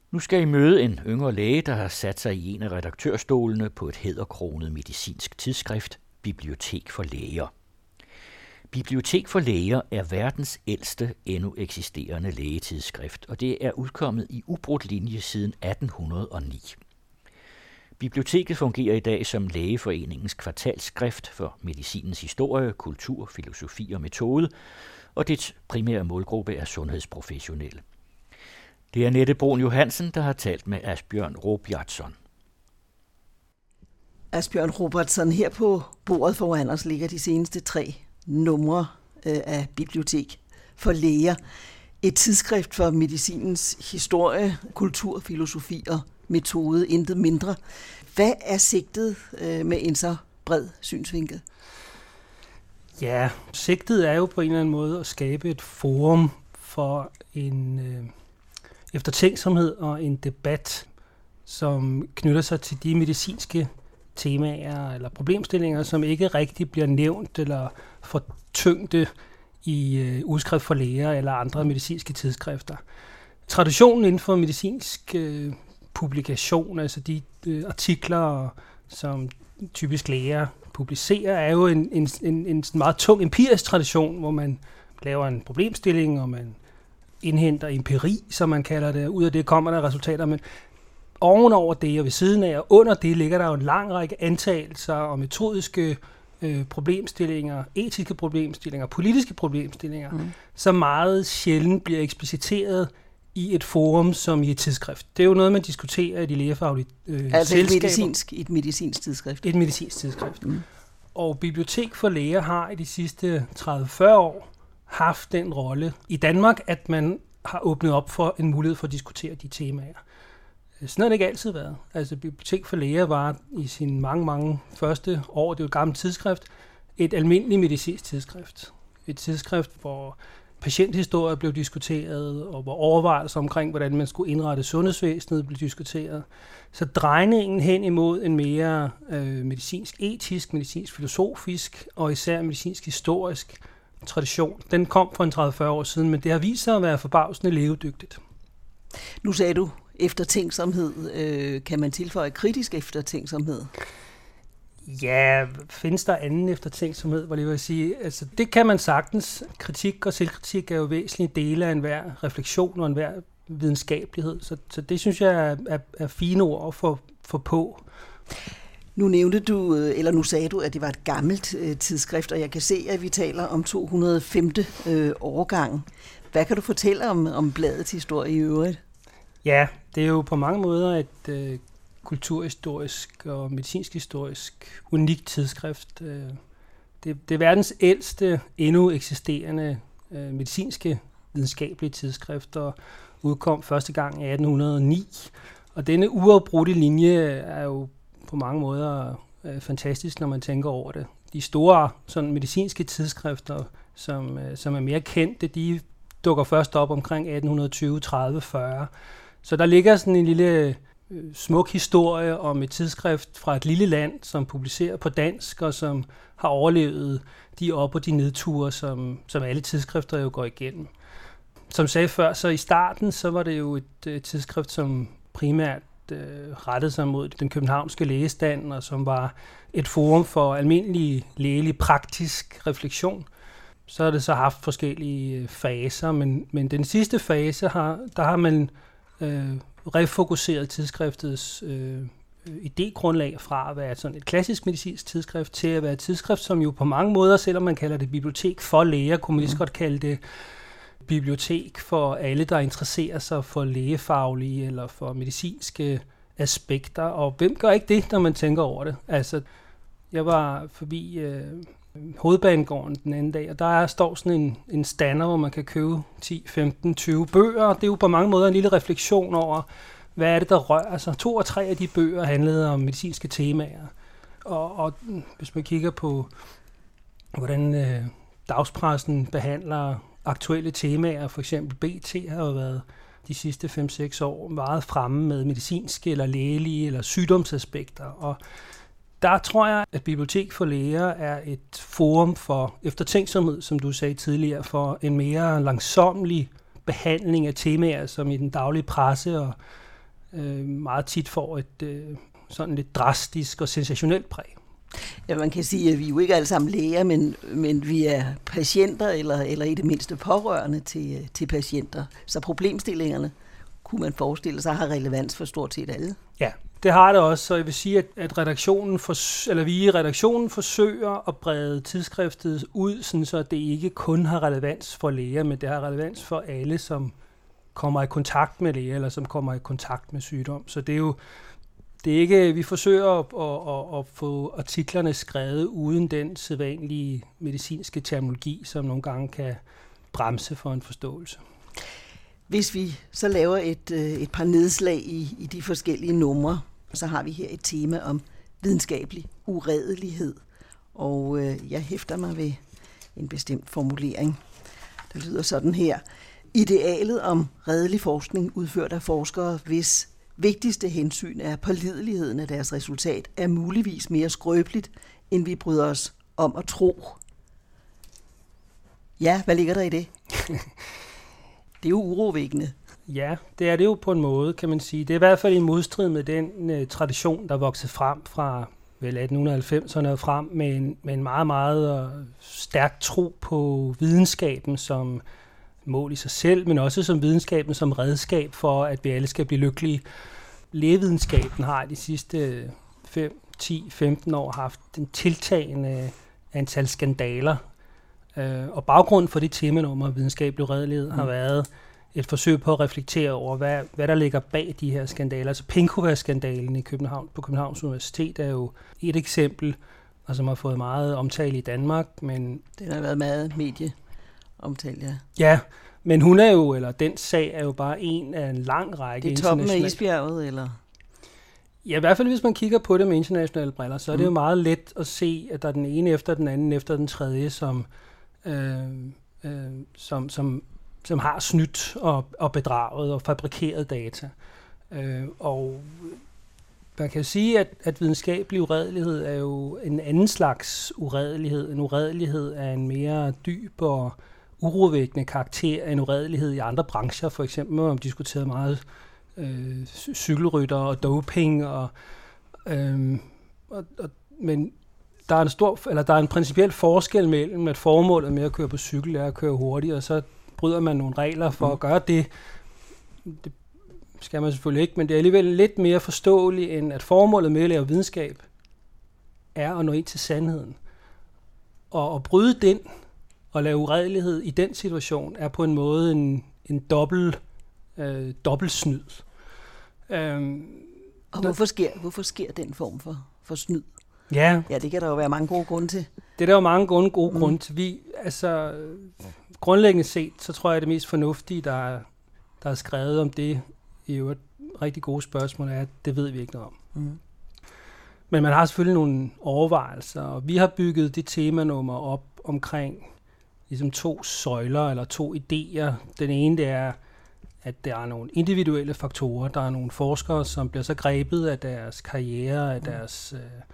Nu skal I møde en yngre læge, der har sat sig i en af redaktørstolene på et hæderkronet medicinsk tidsskrift, Bibliotek for Læger. Bibliotek for Læger er verdens ældste endnu eksisterende lægetidsskrift, og det er udkommet i ubrudt linje siden 1809. Biblioteket fungerer i dag som Lægeforeningens kvartalsskrift for medicinens historie, kultur, filosofi og metode, og dets primære målgruppe er sundhedsprofessionelle. Det er Nette Brun Johansen, der har talt med Asbjørn Robertsson. Asbjørn Robertsson, her på bordet foran os ligger de seneste 3 numre af Bibliotek for Læger. Et tidsskrift for medicinens historie, kultur, filosofi og metode, intet mindre. Hvad er sigtet med en så bred synsvinkel? Ja, sigtet er jo på en eller anden måde at skabe et forum for en eftertænksomhed og en debat, som knytter sig til de medicinske temaer eller problemstillinger, som ikke rigtig bliver nævnt eller fortyngte i udskrift for læger eller andre medicinske tidsskrifter. Traditionen inden for medicinsk publikation, altså de artikler, som typisk læger publicerer, er jo en meget tung empirisk tradition, hvor man laver en problemstilling, og man indhenter empiri, som man kalder det. Ud af det kommer der resultater, men ovenover det og ved siden af, og under det ligger der jo en lang række antagelser og metodiske problemstillinger, etiske problemstillinger, politiske problemstillinger, som meget sjældent bliver ekspliciteret i et forum som i et tidsskrift. Det er jo noget, man diskuterer i de lægefaglige selskaber. Et medicinsk tidsskrift. Et medicinsk tidsskrift. Og Bibliotek for Læger har i de sidste 30-40 år haft den rolle i Danmark, at man har åbnet op for en mulighed for at diskutere de temaer. Sådan har det ikke altid været. Altså Bibliotek for Læger var i sine mange første år, det er jo et gammelt tidsskrift, et almindeligt medicinsk tidsskrift. Et tidsskrift, hvor patienthistorier blev diskuteret, og hvor overvejelser omkring, hvordan man skulle indrette sundhedsvæsenet, blev diskuteret. Så drejningen hen imod en mere medicinsk-etisk, medicinsk-filosofisk og især medicinsk-historisk tradition, den kom for en 30-40 år siden, men det har vist sig at være forbavsende levedygtigt. Nu sagde du eftertænksomhed. Kan man tilføje kritisk eftertænksomhed? Ja, findes der anden eftertænksomhed, hvor jeg vil sige? Altså, det kan man sagtens. Kritik og selvkritik er jo væsentlige dele af enhver refleksion og enhver videnskabelighed, så det synes jeg er fine ord at få på. Nu sagde du, at det var et gammelt tidsskrift, og jeg kan se, at vi taler om 205. årgang. Hvad kan du fortælle om bladets historie i øvrigt? Ja, det er jo på mange måder et kulturhistorisk og medicinsk-historisk unikt tidsskrift. Det er verdens ældste, endnu eksisterende medicinske videnskabelige tidsskrift, og udkom første gang i 1809. Og denne uafbrudte linje er jo på mange måder fantastisk, når man tænker over det. De store sådan, medicinske tidsskrifter, som er mere kendte, de dukker først op omkring 1820, 30, 40. Så der ligger sådan en lille smuk historie om et tidsskrift fra et lille land, som publicerer på dansk, og som har overlevet de op- og de nedture, som alle tidsskrifter jo går igennem. Som sagde før, så i starten, så var det jo et tidsskrift, som primært rettede sig mod den københavnske lægestand, og som var et forum for almindelig lægelig praktisk refleksion. Så har det så haft forskellige faser, men den sidste fase, der har man refokuseret tidsskriftets idégrundlag fra at være sådan et klassisk medicinsk tidsskrift til at være et tidsskrift, som jo på mange måder, selvom man kalder det bibliotek for læger, kunne man lige så godt kalde det bibliotek for alle, der interesserer sig for lægefaglige eller for medicinske aspekter. Og hvem gør ikke det, når man tænker over det? Altså, jeg var forbi Hovedbanegården den anden dag, og der står sådan en stander, hvor man kan købe 10, 15, 20 bøger. Det er jo på mange måder en lille refleksion over, hvad er det, der rører sig. 2 og 3 af de bøger handlede om medicinske temaer. Og hvis man kigger på, hvordan dagspressen behandler aktuelle temaer, for eksempel BT har jo været de sidste 5-6 år meget fremme med medicinske eller lægelige eller sygdomsaspekter. Og der tror jeg, at Bibliotek for Læger er et forum for eftertænksomhed, som du sagde tidligere, for en mere langsomlig behandling af temaer, som i den daglige presse og meget tit får et sådan lidt drastisk og sensationelt præg. Ja, man kan sige, at vi er jo ikke alle sammen læger, men vi er patienter, eller i det mindste pårørende til patienter. Så problemstillingerne, kunne man forestille sig, har relevans for stort set alle. Ja, det har det også, så jeg vil sige, at vi i redaktionen forsøger at brede tidsskriftet ud, sådan så det ikke kun har relevans for læger, men det har relevans for alle, som kommer i kontakt med læger, eller som kommer i kontakt med sygdom. Så det er jo ikke, vi forsøger at få artiklerne skrevet uden den sædvanlige medicinske terminologi, som nogle gange kan bremse for en forståelse. Hvis vi så laver et par nedslag i de forskellige numre, så har vi her et tema om videnskabelig uredelighed. Og jeg hæfter mig ved en bestemt formulering. Der lyder sådan her. Idealet om redelig forskning udført af forskere, hvis vigtigste hensyn er pålideligheden af deres resultat, er muligvis mere skrøbeligt, end vi bryder os om at tro. Ja, hvad ligger der i det? Det er jo urovækkende. Ja, det er det jo på en måde, kan man sige. Det er i hvert fald i modstrid med den tradition, der voksede frem fra vel 1890'erne og frem med en meget, meget stærk tro på videnskaben som mål i sig selv, men også som videnskaben som redskab for, at vi alle skal blive lykkelige. Lægevidenskaben har de sidste 5, 10, 15 år haft en tiltagende antal skandaler, og baggrunden for det temanummer videnskabelig redelighed har været et forsøg på at reflektere over, hvad der ligger bag de her skandaler. Altså Penkowa-skandalen på Københavns Universitet er jo et eksempel, og som har fået meget omtale i Danmark. Men den har været meget medieomtale, ja. Ja, men hun er jo, eller den sag er jo bare en af en lang række. Det er toppen af isbjerget, eller? Ja, i hvert fald hvis man kigger på det med internationale briller, så er det jo meget let at se, at der er den ene efter den anden, efter den tredje, som har snydt og bedraget og fabrikeret data. Og man kan sige, at videnskabelig uredelighed er jo en anden slags uredelighed. En uredelighed af en mere dyb og urovækkende karakter end uredelighed i andre brancher. For eksempel har man diskuteret meget cykelrytter og doping. Men der er en principiel forskel mellem, at formålet med at køre på cykel er at køre hurtigt, og så bryder man nogle regler for at gøre det. Det skal man selvfølgelig ikke, men det er alligevel lidt mere forståeligt, end at formålet med at lave videnskab er at nå ind til sandheden. Og at bryde den og lave uredelighed i den situation er på en måde en dobbelt snyd. Og hvorfor sker den form for snyd? Ja, det kan der jo være mange gode grunde til. Det er der jo mange gode grunde til. Grundlæggende set, så tror jeg, at det mest fornuftige, der er skrevet om det, i øvrigt rigtig gode spørgsmål, er, at det ved vi ikke noget om. Men man har selvfølgelig nogle overvejelser, og vi har bygget det temanummer op omkring ligesom 2 søjler eller 2 idéer. Den ene, det er, at der er nogle individuelle faktorer. Der er nogle forskere, som bliver så grebet af deres karriere, af deres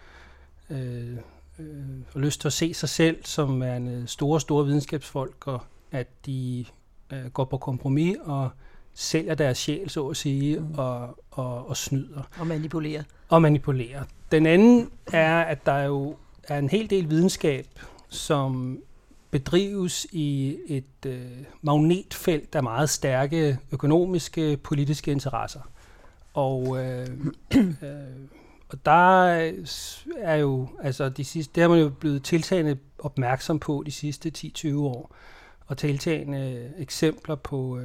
lyst til at se sig selv som en store videnskabsfolk, og at de går på kompromis og sælger deres sjæl, så at sige, og snyder. Og manipulerer. Den anden er, at der jo er en hel del videnskab, som bedrives i et magnetfelt af meget stærke økonomiske, politiske interesser. Og der er jo, altså det har man jo blevet tiltagende opmærksom på de sidste 10-20 år, og tiltagende eksempler på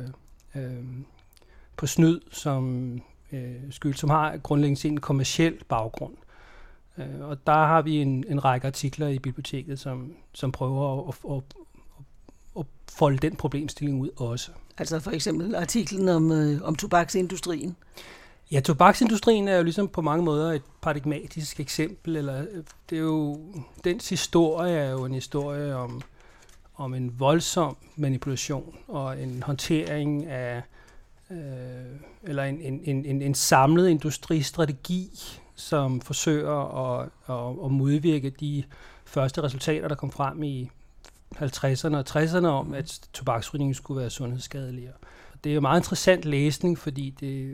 snyd, som har grundlæggende set en kommerciel baggrund. Og der har vi en række artikler i biblioteket, som prøver at folde den problemstilling ud også. Altså for eksempel artiklen om tobaksindustrien? Ja, tobaksindustrien er jo ligesom på mange måder et paradigmatisk eksempel. Eller det er jo, dens historie er jo en historie om en voldsom manipulation og en håndtering af eller en samlet industristrategi, som forsøger at modvirke de første resultater, der kom frem i 50'erne og 60'erne om, at tobaksrygning skulle være sundhedsskadeligere. Det er jo meget interessant læsning, fordi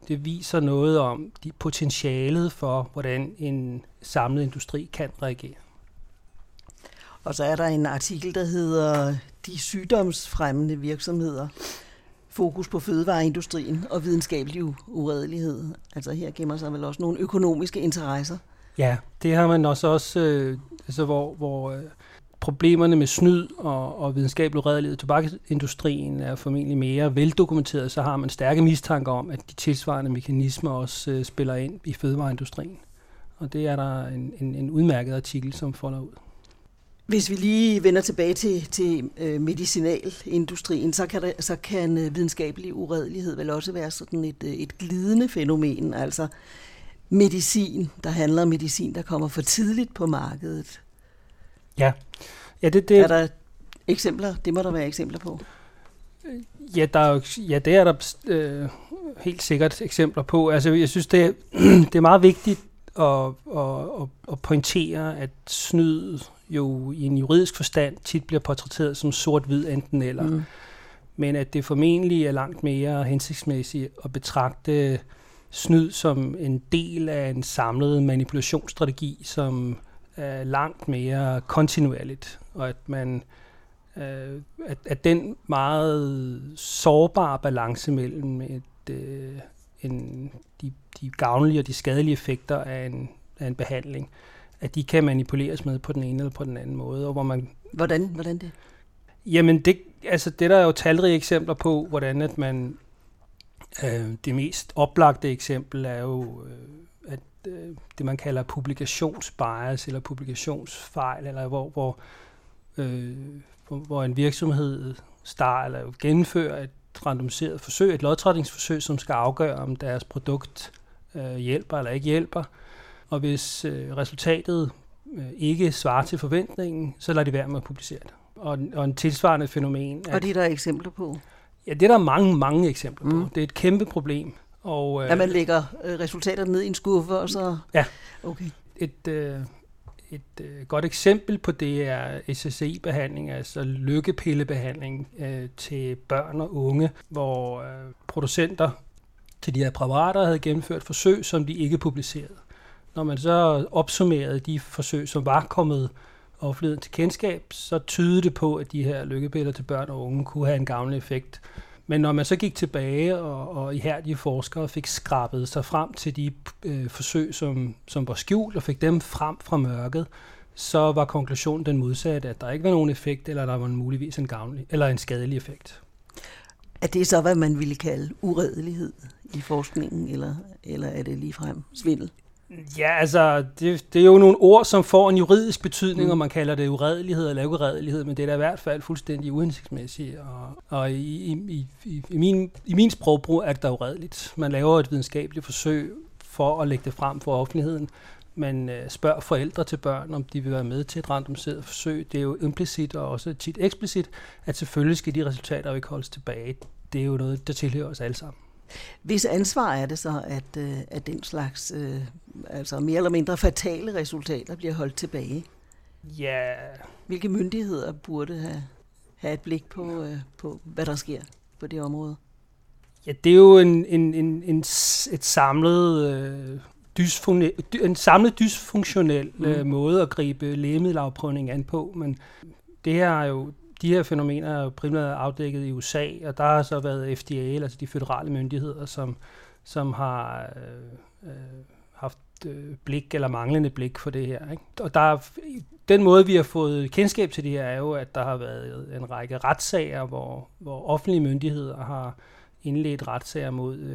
det viser noget om potentialet for, hvordan en samlet industri kan reagere. Og så er der en artikel, der hedder De sygdomsfremmende virksomheder. Fokus på fødevareindustrien og videnskabelig uredelighed. Altså her gemmer sig vel også nogle økonomiske interesser. Ja, det har man også hvor problemerne med snyd og videnskabelig uredelighed i tobaksindustrien er formentlig mere veldokumenteret, så har man stærke mistanker om, at de tilsvarende mekanismer også spiller ind i fødevareindustrien. Og det er der en udmærket artikel, som folder ud. Hvis vi lige vender tilbage til medicinalindustrien, så kan videnskabelig uredelighed vel også være sådan et glidende fænomen, altså medicin, der handler om medicin, der kommer for tidligt på markedet. Ja, det er der eksempler? Det må der være eksempler på. Ja, det er der helt sikkert eksempler på. Altså, jeg synes, det er meget vigtigt at pointere, at snyd jo i en juridisk forstand tit bliver portrætteret som sort-hvid enten eller. Men at det formentlig er langt mere hensigtsmæssigt at betragte snyd som en del af en samlet manipulationsstrategi, som er langt mere kontinuerligt, og at man at den meget sårbare balance mellem de gavnlige og de skadelige effekter af en behandling, at de kan manipuleres med på den ene eller på den anden måde. Og hvor man Hvordan det? Jamen det der er jo talrige eksempler på, hvordan at man det mest oplagte eksempel er jo at det man kalder publikationsbias eller publikationsfejl, eller hvor en virksomhed gennemfører et randomiseret forsøg, et lodtrækningsforsøg, som skal afgøre, om deres produkt hjælper eller ikke hjælper. Og hvis resultatet ikke svarer til forventningen, så lader de være med at publicere det. Og en tilsvarende fænomen. Og det er der eksempler på? Ja, det er der mange eksempler på. Det er et kæmpe problem. Og, man lægger resultaterne ned i en skuffe, og så... Ja. Okay. Et godt eksempel på det er SSRI-behandling, altså lykkepillebehandling til børn og unge, hvor producenter til de her præparater havde gennemført forsøg, som de ikke publicerede. Når man så opsummerede de forsøg, som var kommet offentligheden til kendskab, så tydede det på, at de her lykkepiller til børn og unge kunne have en gavnlig effekt. Men når man så gik tilbage, og ihærdige forskere fik skrabet sig frem til de forsøg, som var skjult, og fik dem frem fra mørket, så var konklusionen den modsatte, at der ikke var nogen effekt, eller der var muligvis en gavnlig eller en skadelig effekt. Er det så, hvad man ville kalde uredelighed i forskningen, eller er det ligefrem svindel? Ja, altså, det er jo nogle ord, som får en juridisk betydning, og man kalder det uredelighed eller uredelighed, men det er da i hvert fald fuldstændig uhensigtsmæssigt. Og i min sprogbrug er det da uredeligt. Man laver et videnskabeligt forsøg for at lægge det frem for offentligheden. Man spørger forældre til børn, om de vil være med til et randomiseret forsøg. Det er jo implicit og også tit eksplicit, at selvfølgelig skal de resultater jo ikke holdes tilbage. Det er jo noget, der tilhører os alle sammen. Hvis ansvar er det så, at den slags altså mere eller mindre fatale resultater bliver holdt tilbage? Ja. Hvilke myndigheder burde have et blik på, hvad der sker på det område? Ja, det er jo en samlet dysfunktionel måde at gribe lægemiddelafprøvning an på, men det her er jo de her fænomener er jo primært afdækket i USA, og der har så været FDA, altså de føderale myndigheder, som har haft blik eller manglende blik for det her. Ikke? Og den måde, vi har fået kendskab til det her, er jo, at der har været en række retssager, hvor offentlige myndigheder har indledt retssager mod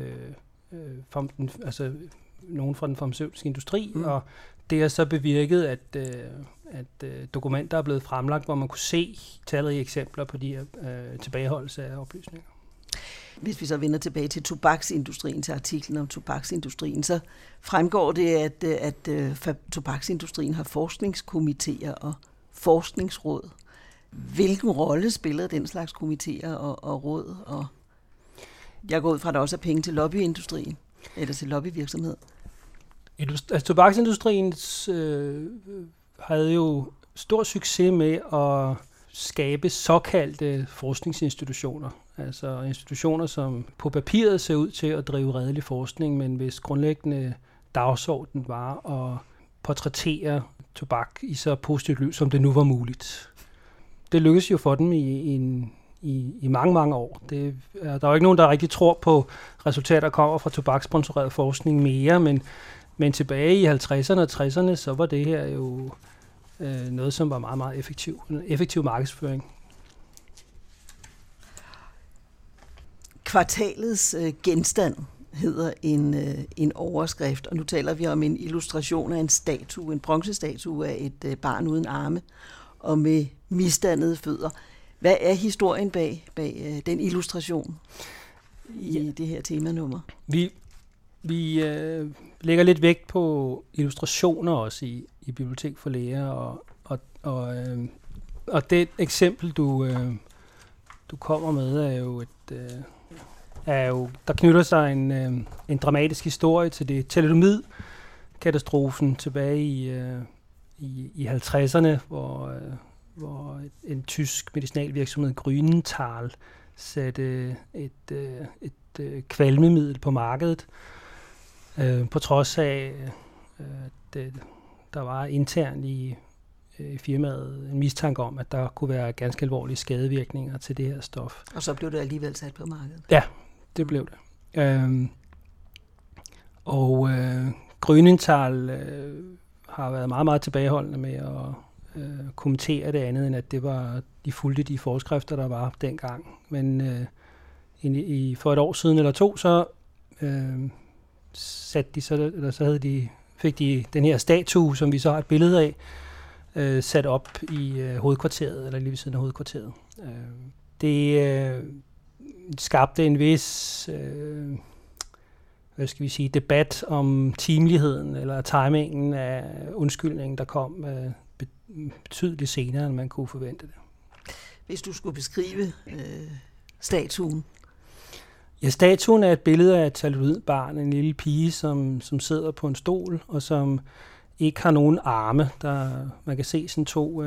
nogen fra den farmaceutiske industri, og det har så bevirket, at dokumenter er blevet fremlagt, hvor man kunne se talrige eksempler på de her tilbageholdelse af oplysninger. Hvis vi så vender tilbage til tobaksindustrien, til artiklen om tobaksindustrien, så fremgår det, at tobaksindustrien har forskningskomitéer og forskningsråd. Hvilken rolle spiller den slags komitéer og råd? Og jeg går ud fra, at der også er penge til lobbyindustrien, eller til lobbyvirksomhed. Altså, tobaksindustrien havde jo stor succes med at skabe såkaldte forskningsinstitutioner. Altså institutioner, som på papiret ser ud til at drive redelig forskning, men hvis grundlæggende dagsorden var at portrættere tobak i så positivt lys, som det nu var muligt. Det lykkedes jo for dem i mange, mange år. Der er jo ikke nogen, der rigtig tror på resultater, der kommer fra tobaksponsoreret forskning mere, men tilbage i 50'erne og 60'erne, så var det her jo noget, som var meget, meget effektiv. En effektiv markedsføring. Kvartalets genstand hedder en overskrift, og nu taler vi om en illustration af en statue, en bronzestatue af et barn uden arme og med misdannede fødder. Hvad er historien bag den illustration i det her temanummer? Vi lægger lidt vægt på illustrationer også i Bibliotek for Læger, og det eksempel, du kommer med, er jo der knytter sig en dramatisk historie til det thalidomid-katastrofen tilbage i 50'erne, hvor en tysk medicinalvirksomhed, Grünenthal, satte et kvalmemiddel på markedet, på trods af, at der var internt i firmaet en mistanke om, at der kunne være ganske alvorlige skadevirkninger til det her stof. Og så blev det alligevel sat på markedet? Ja, det blev det. Grünenthal har været meget, meget tilbageholdende med at kommentere det andet, end at det var de fulgte de forskrifter, der var dengang. Men for et år siden eller to, så fik de den her statue, som vi så har et billede af, sat op i hovedkvarteret, eller lige ved siden af hovedkvarteret. Det skabte en vis debat om timeligheden eller timingen af undskyldningen, der kom betydeligt senere, end man kunne forvente det. Hvis du skulle beskrive statuen? Ja, statuen er et billede af et thalidomidbarn, en lille pige, som sidder på en stol, og som ikke har nogen arme. Man kan se sådan to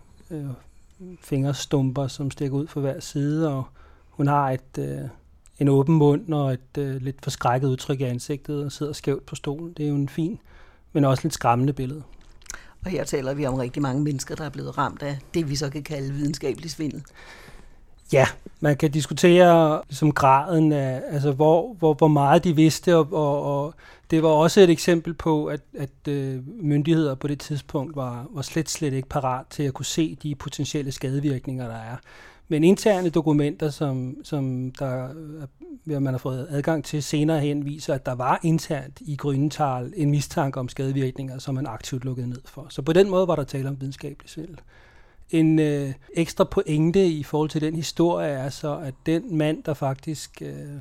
fingerstumper, som stikker ud fra hver side, og hun har en åben mund og et lidt forskrækket udtryk i ansigtet og sidder skævt på stolen. Det er jo en fin, men også lidt skræmmende billede. Og her taler vi om rigtig mange mennesker, der er blevet ramt af det, vi så kan kalde videnskabelig svindel. Ja, man kan diskutere som graden af, altså hvor meget de vidste, og det var også et eksempel på, at myndigheder på det tidspunkt var slet ikke parat til at kunne se de potentielle skadevirkninger, der er. Men interne dokumenter, som man har fået adgang til senere hen, viser, at der var internt i Grünenthal en mistanke om skadevirkninger, som man aktivt lukkede ned for. Så på den måde var der tale om videnskabelig svindel. En ekstra pointe i forhold til den historie er så, at den mand, der faktisk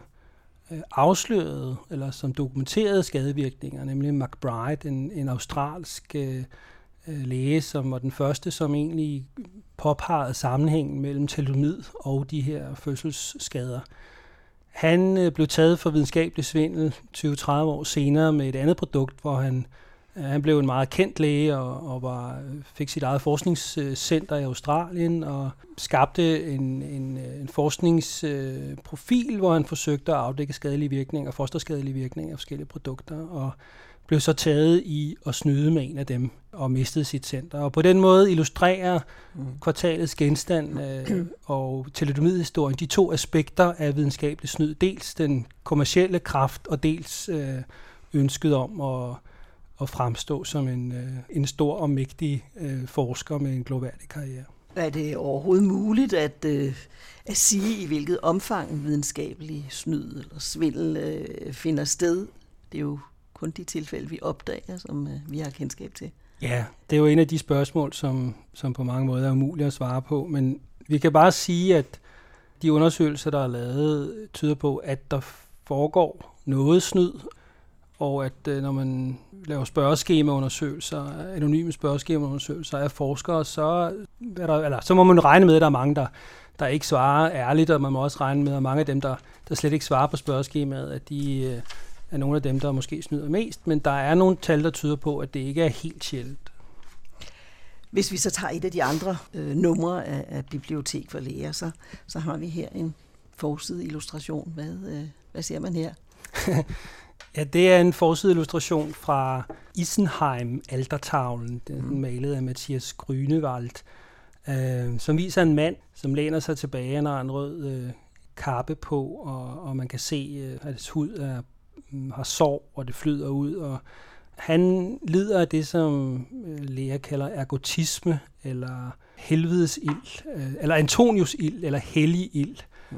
afslørede, eller som dokumenterede skadevirkninger, nemlig McBride, en australsk læge, som var den første, som egentlig påpegede sammenhængen mellem thalidomid og de her fødselsskader. Han blev taget for videnskabelig svindel 20-30 år senere med et andet produkt, hvor han blev en meget kendt læge og fik sit eget forskningscenter i Australien og skabte en forskningsprofil, hvor han forsøgte at afdække skadelige virkninger, fosterskadelige virkninger af forskellige produkter, og blev så taget i at snyde med en af dem og mistede sit center. Og på den måde illustrerer kvartalets genstand og thalidomidhistorien de to aspekter af videnskabelig snyd. Dels den kommercielle kraft, og dels ønsket om at fremstå som en stor og mægtig forsker med en glorværdig karriere. Er det overhovedet muligt at sige, i hvilket omfang videnskabelig snyd eller svindel finder sted? Det er jo kun de tilfælde, vi opdager, som vi har kendskab til. Ja, det er jo en af de spørgsmål, som på mange måder er umulige at svare på, men vi kan bare sige, at de undersøgelser, der er lavet, tyder på, at der foregår noget snyd, og at når man laver spørgeskemaundersøgelser, anonyme spørgeskemaundersøgelser af forskere, så må man regne med, at der er mange, der ikke svarer ærligt, og man må også regne med, at mange af dem, der slet ikke svarer på spørgeskemaet, at de er nogle af dem, der måske snyder mest, men der er nogle tal, der tyder på, at det ikke er helt sjældent. Hvis vi så tager et af de andre numre af Bibliotek for Læger, så har vi her en forsideillustration. Hvad ser man her? Ja, det er en forsideillustration fra Isenheim-altertavlen, den malet af Mathias Grünewald, som viser en mand, som læner sig tilbage, når en rød kappe på, og man kan se, at hans hud har sår, og det flyder ud, og han lider af det, som læger kalder ergotisme, eller helvedes ild, eller Antonius ild, eller hellig ild.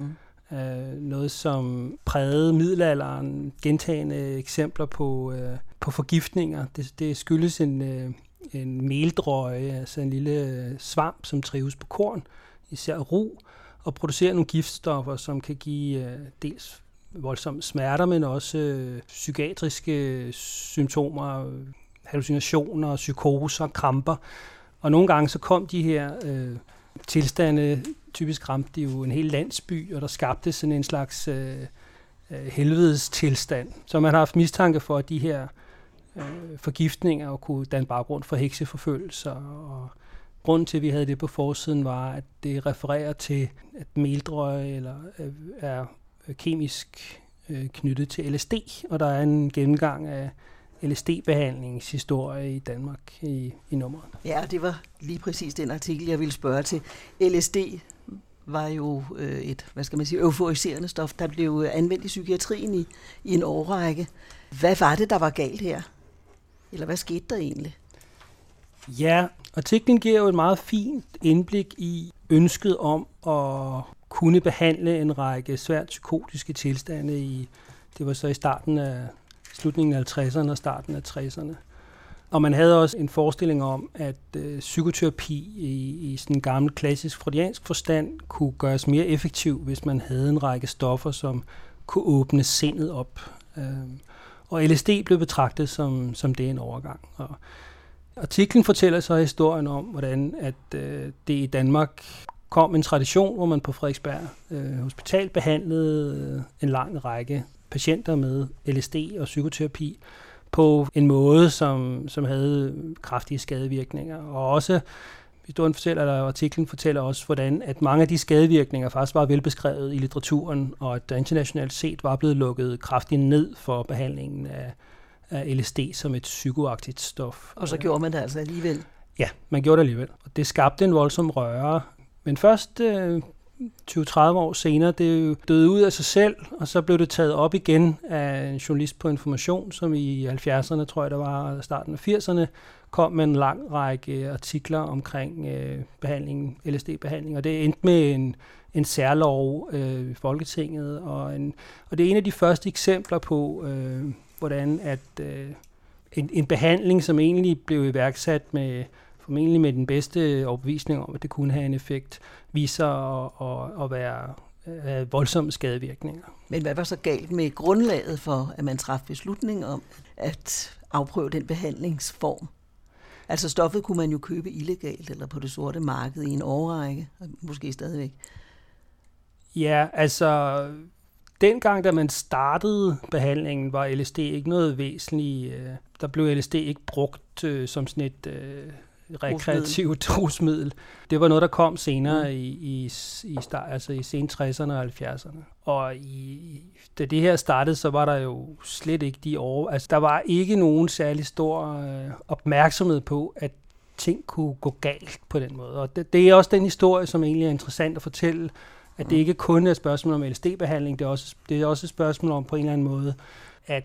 Noget, som prægede middelalderen, gentagne eksempler på forgiftninger. Det skyldes en meldrøje, altså en lille svamp, som trives på korn, især rug, og producerer nogle giftstoffer, som kan give dels voldsomme smerter, men også psykiatriske symptomer, hallucinationer, psykoser, kramper. Og nogle gange så kom de her tilstande, typisk ramte de jo en hel landsby, og der skabte sådan en slags helvedes tilstand. Så man har haft mistanke for, at de her forgiftninger kunne danne baggrund for hekseforfølgelser. Og grunden til, at vi havde det på forsiden, var, at det refererer til, at meldrøje er kemisk knyttet til LSD, og der er en gennemgang af LSD-behandlingshistorie i Danmark i nummeret. Ja, det var lige præcis den artikel, jeg ville spørge til. LSD var jo et, euforiserende stof, der blev anvendt i psykiatrien i en årrække. Hvad var det, der var galt her? Eller hvad skete der egentlig? Ja, artiklen giver jo et meget fint indblik i ønsket om at kunne behandle en række svært psykotiske tilstande det var så i slutningen af 50'erne og starten af 60'erne. Og man havde også en forestilling om, at psykoterapi i sådan en gammel klassisk freudiansk forstand kunne gøres mere effektiv, hvis man havde en række stoffer, som kunne åbne sindet op. Og LSD blev betragtet som det en overgang. Og artiklen fortæller så historien om, hvordan at det i Danmark kom en tradition, hvor man på Frederiksberg Hospital behandlede en lang række patienter med LSD og psykoterapi på en måde, som havde kraftige skadevirkninger. Og også, artiklen fortæller også, hvordan at mange af de skadevirkninger faktisk var velbeskrevet i litteraturen, og at der internationalt set var blevet lukket kraftigt ned for behandlingen af LSD som et psykoaktivt stof. Og så gjorde man det altså alligevel? Ja, man gjorde det alligevel. Og det skabte en voldsom røre. Men først 20-30 år senere, det døde ud af sig selv, og så blev det taget op igen af en journalist på Information, som i 70'erne, tror jeg det var, starten af 80'erne, kom med en lang række artikler omkring LSD-behandling, og det endte med en særlov i Folketinget, og det er en af de første eksempler på, hvordan at en behandling, som egentlig blev iværksat formentlig med den bedste overbevisning om, at det kunne have en effekt, viser at være voldsomme skadevirkninger. Men hvad var så galt med grundlaget for, at man træffede beslutning om at afprøve den behandlingsform? Altså stoffet kunne man jo købe illegalt eller på det sorte marked i en årrække, måske stadigvæk. Ja, altså dengang, da man startede behandlingen, var LSD ikke noget væsentligt. Der blev LSD ikke brugt som sådan et rekreativt rusmiddel. Det var noget, der kom senere i sen 60'erne og 70'erne. Og da det her startede, så var der jo slet ikke de år. Altså, der var ikke nogen særlig stor opmærksomhed på, at ting kunne gå galt på den måde. Og det er også den historie, som egentlig er interessant at fortælle, at det ikke kun er et spørgsmål om LSD-behandling, det er også et spørgsmål om på en eller anden måde, at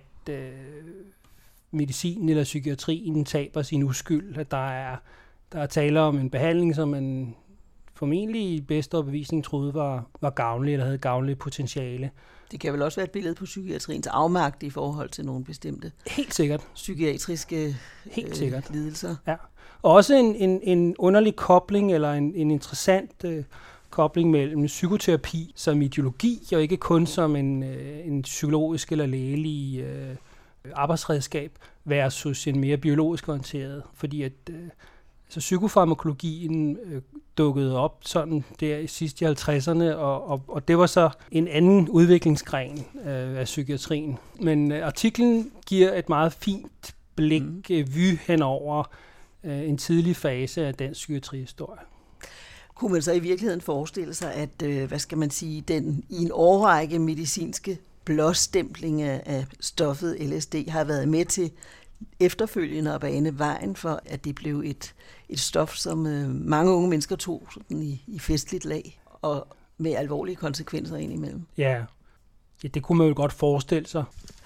medicinen eller psykiatrien taber sin uskyld, at der er tale om en behandling, som man formentlig i bedste overbevisning troede var gavnlig, eller havde gavnlig potentiale. Det kan vel også være et billede på psykiatriens afmagt i forhold til nogle bestemte helt sikkert psykiatriske lidelser. Ja. Og også en underlig kobling, eller en interessant kobling mellem psykoterapi som ideologi, og ikke kun som en psykologisk eller lægelig arbejdsredskab versus en mere biologisk orienteret, fordi at så psykofarmakologien dukkede op sådan der i sidste 50'erne, og det var så en anden udviklingsgren af psykiatrien. Men artiklen giver et meget fint blik, vy henover en tidlig fase af dansk psykiatrihistorie. Kunne man så i virkeligheden forestille sig, at den i en årrække medicinske blåstempling af stoffet LSD har været med til efterfølgende at bane vejen for, at det blev et stof, som mange unge mennesker tog sådan i festligt lag, og med alvorlige konsekvenser indimellem? Ja, det kunne man jo godt forestille sig.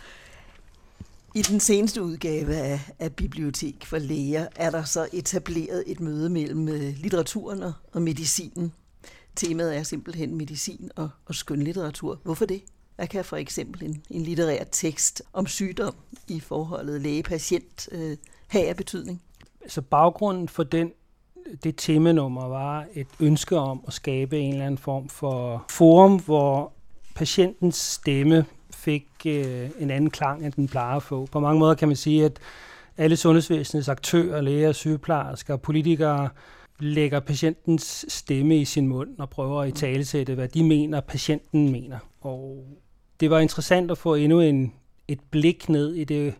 I den seneste udgave af Bibliotek for Læger er der så etableret et møde mellem litteraturen og medicinen. Temaet er simpelthen medicin og skønlitteratur. Hvorfor det? Hvad kan for eksempel en litterær tekst om sygdom i forholdet læge-patient have af betydning? Så baggrunden for det temanummer var et ønske om at skabe en eller anden form for forum, hvor patientens stemme fik en anden klang, end den plejer at få. På mange måder kan man sige, at alle sundhedsvæsenets aktører, læger, sygeplejersker og politikere lægger patientens stemme i sin mund og prøver at italesætte, hvad de mener, patienten mener. Og det var interessant at få endnu et blik ned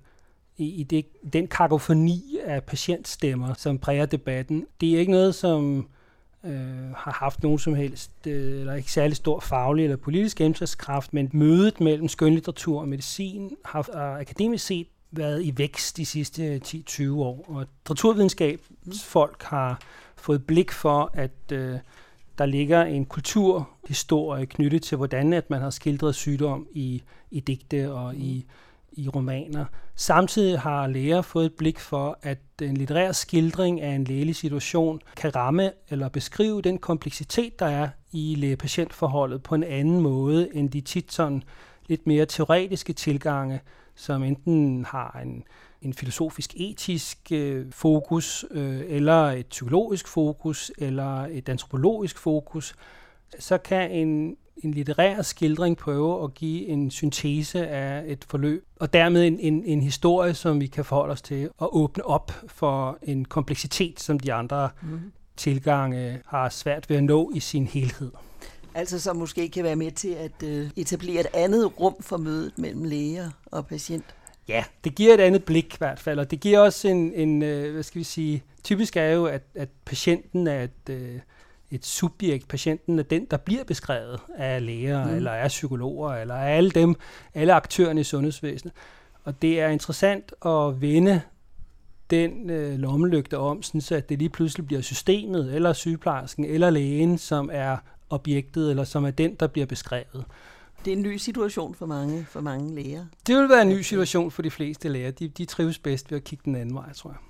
i den kakofoni af patientstemmer, som præger debatten. Det er ikke noget, som har haft nogen som helst, eller ikke særlig stor faglig eller politisk gennemslagskraft, men mødet mellem skønlitteratur og medicin har akademisk set været i vækst de sidste 10-20 år. Og litteraturvidenskabsfolk har fået blik for, at der ligger en kulturhistorie knyttet til, hvordan at man har skildret sygdom i digte og i romaner. Samtidig har læger fået et blik for, at en litterær skildring af en lægelig situation kan ramme eller beskrive den kompleksitet, der er i læge-patient-forholdet på en anden måde end de tit sådan lidt mere teoretiske tilgange, som enten har en filosofisk-etisk fokus, eller et psykologisk fokus, eller et antropologisk fokus. Så kan en litterær skildring prøve at give en syntese af et forløb, og dermed en historie, som vi kan forholde os til, og åbne op for en kompleksitet, som de andre tilgange har svært ved at nå i sin helhed. Altså som måske kan være med til at etablere et andet rum for mødet mellem læger og patient. Ja, det giver et andet blik i hvert fald, og det giver også typisk er jo, at patienten er et subjekt. Patienten er den, der bliver beskrevet af læger, eller af psykologer, eller af alle aktørerne i sundhedsvæsenet. Og det er interessant at vende den lommelygte om, så at det lige pludselig bliver systemet, eller sygeplejersken, eller lægen, som er objektet, eller som er den, der bliver beskrevet. Det er en ny situation for mange læger. Det vil være en ny situation for de fleste læger. De trives bedst ved at kigge den anden vej, tror jeg.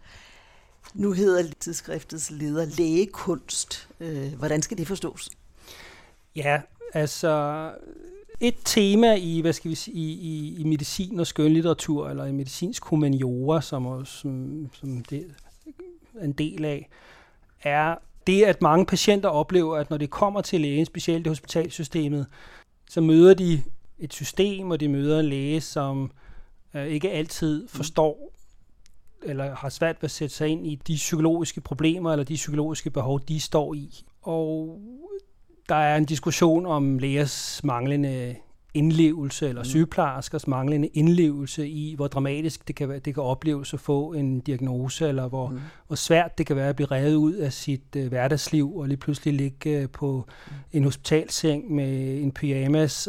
Nu hedder tidsskriftets leder lægekunst. Hvordan skal det forstås? Ja, altså et tema i i medicin og skønlitteratur, eller i medicinsk humaniora, som det er en del af, er det, at mange patienter oplever, at når de kommer til lægen, specielt i hospitalsystemet, så møder de et system, og de møder en læge, som ikke altid forstår eller har svært ved at sætte sig ind i de psykologiske problemer eller de psykologiske behov, de står i. Og der er en diskussion om lægers manglende indlevelse eller sygeplejerskers manglende indlevelse i, hvor dramatisk det kan opleves at få en diagnose, eller hvor svært det kan være at blive revet ud af sit hverdagsliv og lige pludselig ligge på en hospitalseng med en pyjamas.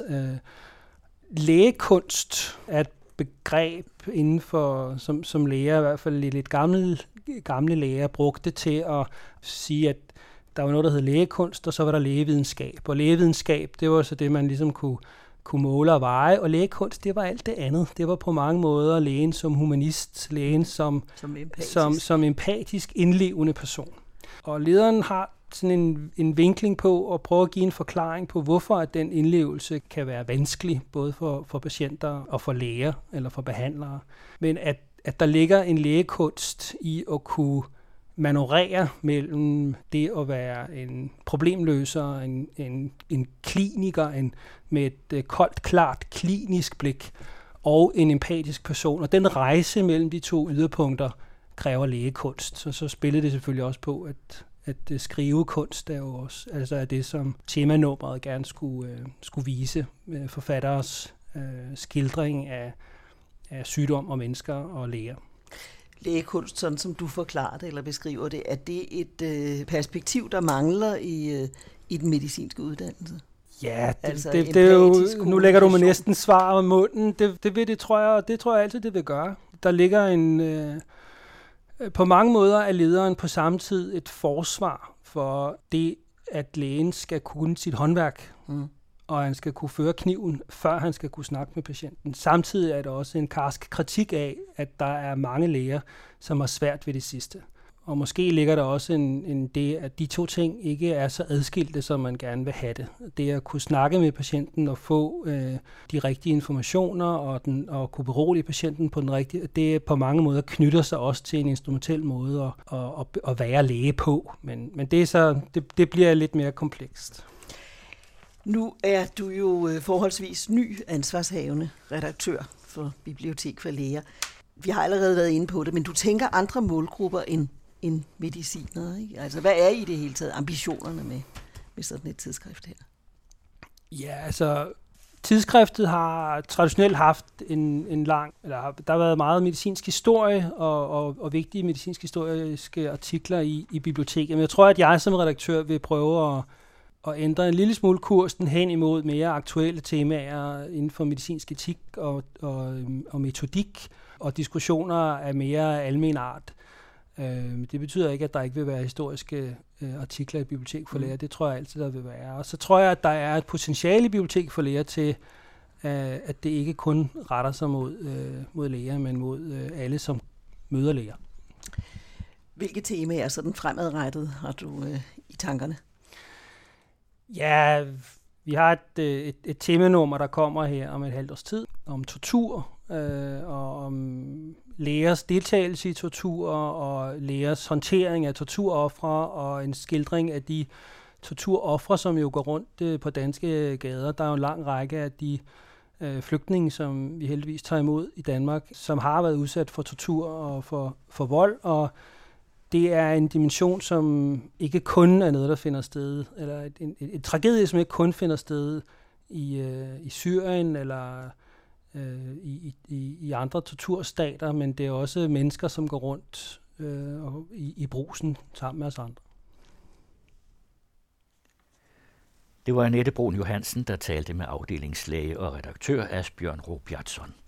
Lægekunst er et begreb inden for, som læger, i hvert fald lidt gamle læger, brugte til at sige, at der var noget, der hed lægekunst, og så var der lægevidenskab. Og lægevidenskab, det var så det, man ligesom kunne måle og veje, og lægekunst, det var alt det andet. Det var på mange måder lægen som humanist, lægen som empatisk indlevende person. Og lederen har sådan en vinkling på at prøve at give en forklaring på, hvorfor at den indlevelse kan være vanskelig, både for patienter og for læger eller for behandlere. Men at der ligger en lægekunst i at kunne manøvrere mellem det at være en problemløser, en kliniker, med et koldt, klart, klinisk blik, og en empatisk person. Og den rejse mellem de to yderpunkter kræver lægekunst. Så spiller det selvfølgelig også på, at skrivekunst er jo også er det, som temanummeret gerne skulle vise forfatteres skildring af sygdom og mennesker og læger. lægekunst, sådan som du forklarer det eller beskriver det, er det et perspektiv, der mangler i den medicinske uddannelse? Ja, Altså det er jo, nu lægger du mig kommunikation. næsten svar om munden. Det tror jeg, og det tror jeg altid, det vil gøre. Der ligger på mange måder er lederen på samme tid et forsvar for det, at lægen skal kunne sit håndværk, og han skal kunne føre kniven, før han skal kunne snakke med patienten. Samtidig er der også en karsk kritik af, at der er mange læger, som har svært ved det sidste. Og måske ligger der også en det, at de to ting ikke er så adskilte, som man gerne vil have det. Det at kunne snakke med patienten og få de rigtige informationer og kunne berolige patienten på den rigtige, det på mange måder knytter sig også til en instrumentel måde at være læge på. Men det, er så, det bliver lidt mere komplekst. Nu er du jo forholdsvis ny ansvarshavende redaktør for Bibliotek for Læger. Vi har allerede været inde på det, men du tænker andre målgrupper end medicinere, ikke? Altså, hvad er i det hele taget ambitionerne med sådan et tidsskrift her? Ja, altså, tidsskriftet har traditionelt haft en lang, eller der har været meget medicinsk historie og vigtige medicinsk historiske artikler i biblioteket. Men jeg tror, at jeg som redaktør vil prøve at ændre en lille smule kursen hen imod mere aktuelle temaer inden for medicinsk etik og metodik og diskussioner af mere almen art. Det betyder ikke, at der ikke vil være historiske artikler i Bibliotek for Læger. Det tror jeg altid, der vil være. Og så tror jeg, at der er et potentiale i Bibliotek for Læger til, at det ikke kun retter sig mod læger, men mod alle, som møder læger. Hvilke temaer sådan fremadrettet har du i tankerne? Ja, vi har et temanummer, der kommer her om et halvt års tid, om tortur og om lægers deltagelse i tortur og lægers håndtering af torturofre og en skildring af de torturofre, som jo går rundt på danske gader. Der er jo en lang række af de flygtninge, som vi heldigvis tager imod i Danmark, som har været udsat for tortur og for vold, og det er en dimension, som ikke kun er noget, der finder sted, eller en tragedie, som ikke kun finder sted i Syrien eller i andre torturstater, men det er også mennesker, som går rundt i Brugsen sammen med os andre. Det var Annette Brun Johansen, der talte med afdelingslæge og redaktør Asbjørn Robjertsson.